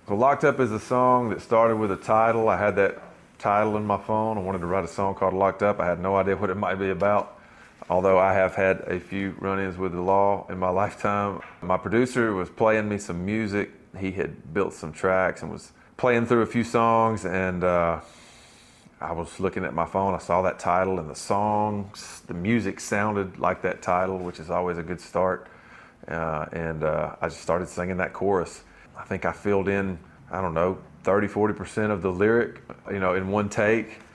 So Locked Up is a song that started with a title. I had that title in my phone. I wanted to write a song called Locked Up. I had no idea what it might be about, although I have had a few run-ins with the law in my lifetime. My producer was playing me some music. He had built some tracks and was playing through a few songs, and I was looking at my phone. I saw that title and the songs, the music sounded like that title, which is always a good start. And I just started singing that chorus. I think I filled in, I don't know, 30, 40% of the lyric, in one take.